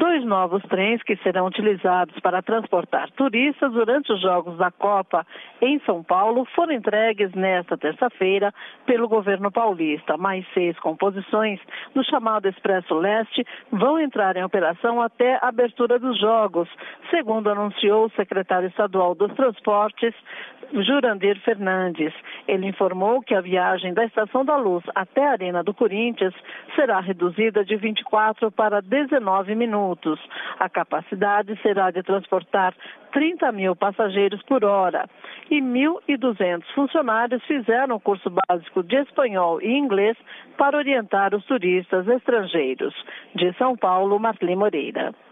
2 novos trens que serão utilizados para transportar turistas durante os Jogos da Copa em São Paulo foram entregues nesta terça-feira pelo governo paulista. Mais 6 composições do chamado Expresso Leste vão entrar em operação até a abertura dos Jogos, segundo anunciou o secretário estadual dos Transportes, Jurandir Fernandes. Ele informou que a viagem da Estação da Luz até a Arena do Corinthians será reduzida de 24 para 19 minutos. A capacidade será de transportar 30 mil passageiros por hora. E 1.200 funcionários fizeram o curso básico de espanhol e inglês para orientar os turistas estrangeiros. De São Paulo, Marli Moreira.